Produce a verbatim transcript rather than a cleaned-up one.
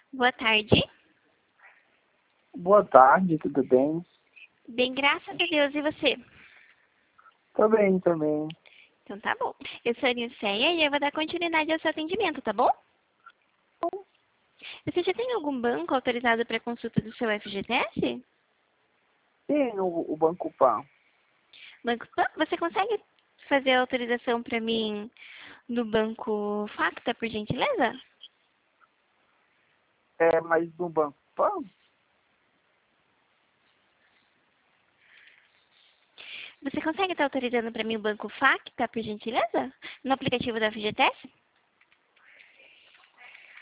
Boa tarde. Boa tarde, tudo bem? Bem, graças a Deus. E você? Tô bem também. Então tá bom. Eu sou a Nilceia e eu vou dar continuidade ao seu atendimento, tá bom? Você já tem algum banco autorizado para consulta do seu F G T S? Sim, o, o Banco Pan. Banco Pan? Você consegue fazer a autorização para mim no Banco Facta, por gentileza? É, mas no Banco Pan? Você consegue estar autorizando para mim o Banco Facta, por gentileza? No aplicativo da F G T S?